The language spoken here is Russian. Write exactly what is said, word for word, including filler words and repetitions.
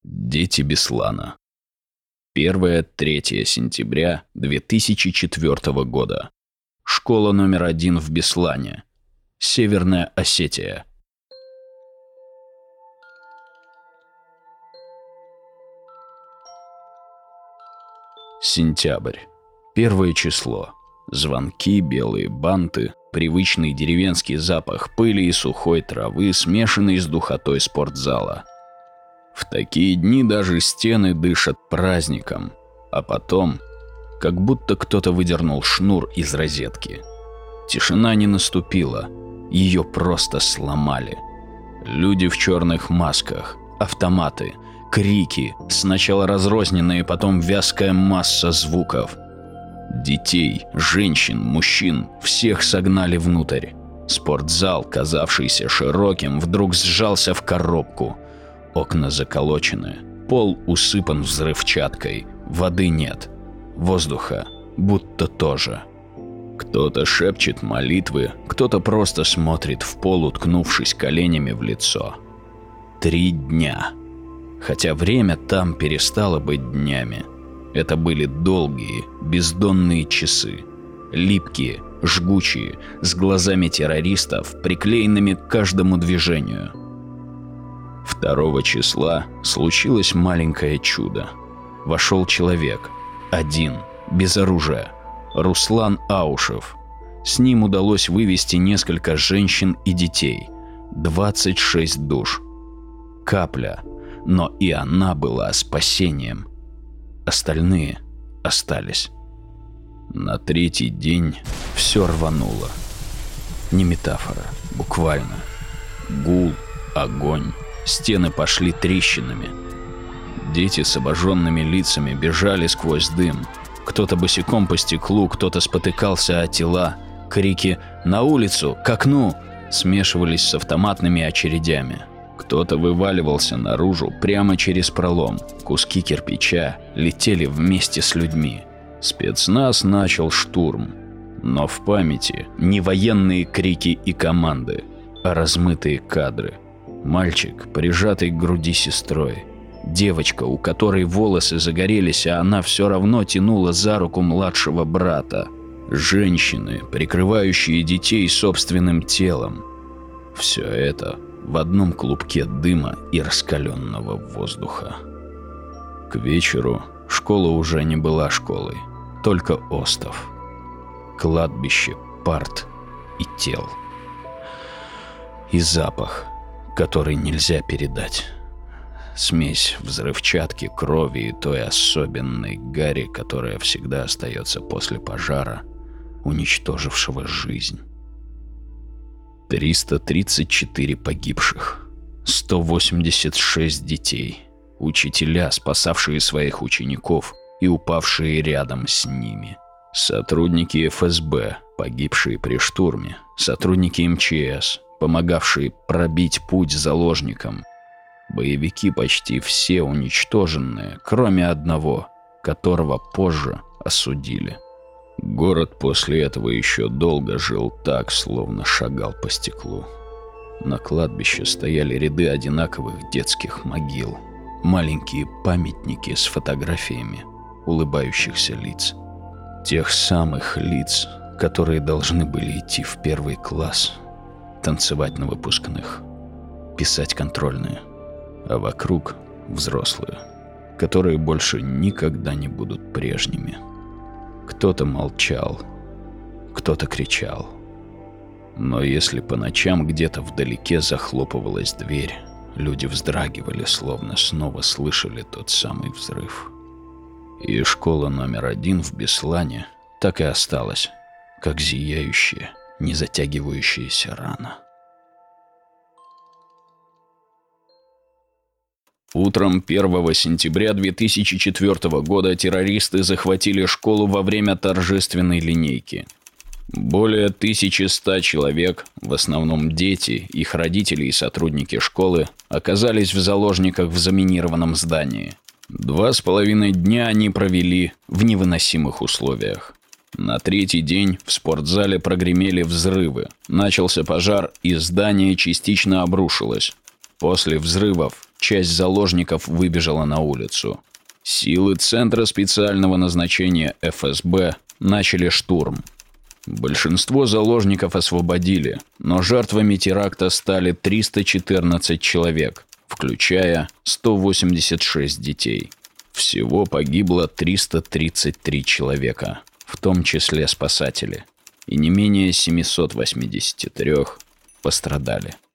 Дети Беслана. первое-третье сентября две тысячи четвёртого года. Школа номер один в Беслане. Северная Осетия. Сентябрь. Первое число. Звонки, белые банты, привычный деревенский запах пыли и сухой травы, смешанный с духотой спортзала. В такие дни даже стены дышат праздником, а потом, как будто кто-то выдернул шнур из розетки. Тишина не наступила, ее просто сломали. Люди в черных масках, автоматы, крики, сначала разрозненные, потом вязкая масса звуков. Детей, женщин, мужчин всех согнали внутрь. Спортзал, казавшийся широким, вдруг сжался в коробку. Окна заколочены, пол усыпан взрывчаткой, воды нет, воздуха будто тоже. Кто-то шепчет молитвы, кто-то просто смотрит в пол, уткнувшись коленями в лицо. Три дня. Хотя время там перестало быть днями. Это были долгие, бездонные часы. Липкие, жгучие, с глазами террористов, приклеенными к каждому движению. Второго числа случилось маленькое чудо. Вошел человек. Один, без оружия. Руслан Аушев. С ним удалось вывести несколько женщин и детей. двадцать шесть душ. Капля. Но и она была спасением. Остальные остались. На третий день все рвануло. Не метафора, буквально. Гул, огонь. Стены пошли трещинами. Дети с обожженными лицами бежали сквозь дым. Кто-то босиком по стеклу, кто-то спотыкался о тела. Крики «На улицу! К окну!» смешивались с автоматными очередями. Кто-то вываливался наружу прямо через пролом. Куски кирпича летели вместе с людьми. Спецназ начал штурм. Но в памяти не военные крики и команды, а размытые кадры. Мальчик, прижатый к груди сестрой. Девочка, у которой волосы загорелись, а она все равно тянула за руку младшего брата. Женщины, прикрывающие детей собственным телом. Все это в одном клубке дыма и раскаленного воздуха. К вечеру школа уже не была школой, только остов. Кладбище, парт и тел. И запах, который нельзя передать. Смесь взрывчатки, крови и той особенной гари, которая всегда остается после пожара, уничтожившего жизнь. триста тридцать четыре погибших, сто восемьдесят шесть детей, учителя, спасавшие своих учеников и упавшие рядом с ними, сотрудники эф эс бэ, погибшие при штурме, сотрудники эм че эс, помогавшие пробить путь заложникам. Боевики почти все уничтоженные, кроме одного, которого позже осудили. Город после этого еще долго жил так, словно шагал по стеклу. На кладбище стояли ряды одинаковых детских могил, маленькие памятники с фотографиями улыбающихся лиц. Тех самых лиц, которые должны были идти в первый класс, танцевать на выпускных, писать контрольные, а вокруг взрослые, которые больше никогда не будут прежними. Кто-то молчал, кто-то кричал. Но если по ночам где-то вдалеке захлопывалась дверь, люди вздрагивали, словно снова слышали тот самый взрыв. И школа номер один в Беслане так и осталась, как зияющая, не затягивающаяся рана. Утром первого сентября две тысячи четвёртого года террористы захватили школу во время торжественной линейки. Более тысячи ста человек, в основном дети, их родители и сотрудники школы, оказались в заложниках в заминированном здании. Два с половиной дня они провели в невыносимых условиях. На третий день в спортзале прогремели взрывы. Начался пожар, и здание частично обрушилось. После взрывов часть заложников выбежала на улицу. Силы Центра специального назначения эф эс бэ начали штурм. Большинство заложников освободили, но жертвами теракта стали триста четырнадцать человек, включая сто восемьдесят шесть детей. Всего погибло триста тридцать три человека, в том числе спасатели, и не менее семьсот восемьдесят три пострадали.